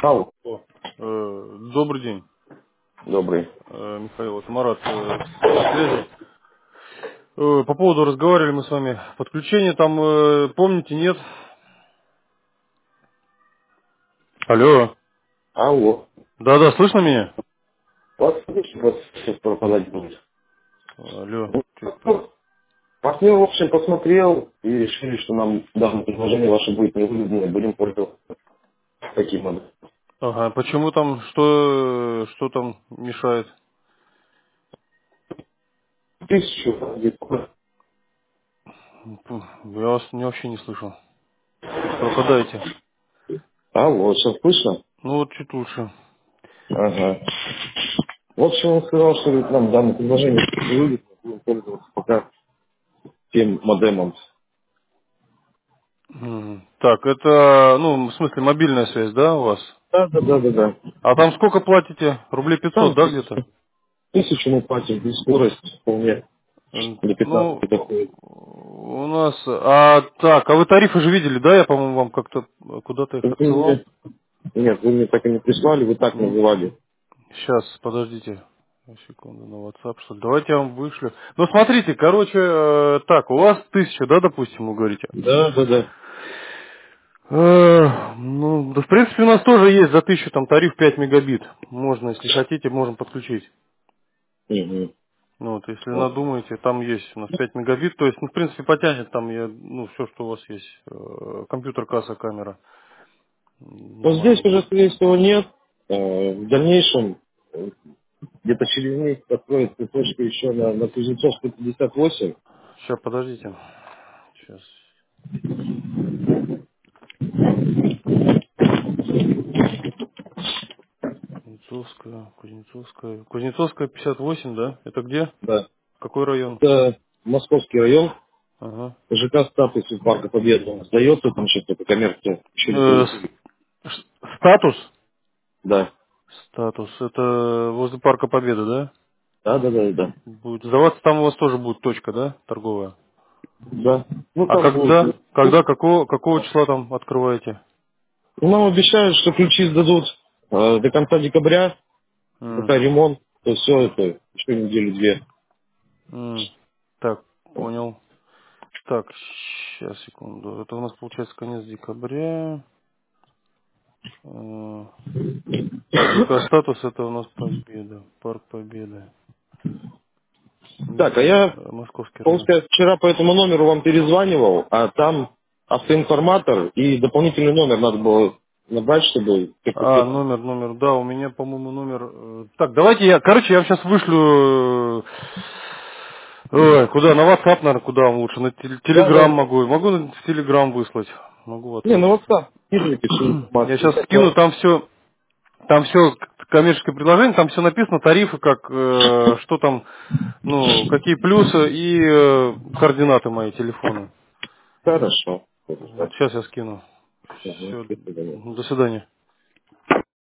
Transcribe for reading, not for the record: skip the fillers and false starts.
Алло. Добрый день, Добрый. Михаил, это Марат на связи. По поводу разговаривали мы с вами. Подключение там, помните, нет? Алло. Алло. Да-да, слышно меня? Вас сейчас пропадать будет. Алло. Ну, партнер, в общем, посмотрел и решили, что нам данное предложение ваше будет невыгодно, и будем пользоваться таким моделем. Ага, почему там, что там мешает? 1000. Я вас вообще не слышу. Пропадаете. Алло, сейчас слышно? Ну вот чуть лучше. Ага. В общем, он сказал, что нам данное предложение невыгодно, будем пользоваться пока тем модемом. Так, это, ну, в смысле, мобильная связь, да, у вас? Да. А там сколько платите? Рублей 500, Там да, где-то? 1000 мы платим, и скорость вполне до 15 Ну, доходит. у нас... а вы тарифы же видели, да? Я, по-моему, вам как-то куда-то их отсылал. Нет, вы мне так и не прислали, вы так называли. Сейчас, подождите. Секунду, на WhatsApp, что ли. Давайте я вам вышлю. Ну, смотрите, короче, так, у вас 1000, да, допустим, вы говорите? Да. Ну, да, в принципе, у нас тоже есть за 1000 там тариф 5 мегабит. Можно, если хотите, можем подключить. Угу. Ну, вот, если Вот. надумаете, там есть у нас 5 мегабит, то есть, ну, в принципе, потянет там, ну, все, что у вас есть. Компьютер, касса, камера. Но здесь Нормально уже, будет. скорее всего, нет. В дальнейшем, где-то через месяц откроется точка еще на Кузнецовской 58. Сейчас, подождите. Сейчас. Кузнецовская 58, да? Это где? Да. Какой район? Это Московский район, Ага. ЖК «Статус» из Парка Победы. Он сдается, там что-то коммерция еще не Э, получили. с- Статус? Да. Статус. Это возле Парка Победы, да? Да. Будет сдаваться, там у вас тоже будет точка, да? Торговая. Да. Ну, А там когда? будет... Когда, какого числа там открываете? Нам обещают, что ключи сдадут до конца декабря, М, пока ремонт, то все это еще неделю-две. м. Так, понял. Так, сейчас, секунду. Это у нас получается конец декабря. ЖК статус это у нас Победа. Парк Победы. Так, а я, Московский район. получается, вчера по этому номеру вам перезванивал, а там автоинформатор и дополнительный номер надо было набрать, чтобы как-то... Номер, да, у меня, по-моему, номер... Так, давайте короче, я вам сейчас вышлю... куда, на WhatsApp, наверное, куда вам лучше? На Telegram Да. могу на Telegram выслать. Могу в Не, WhatsApp. ну вот так, скидывайте всю Я информацию. сейчас скину, там все коммерческое предложение, там все написано, тарифы, как, что там, ну, какие плюсы и координаты мои телефона. Хорошо. Вот сейчас я скину. Ага, Все, до свидания. до свидания.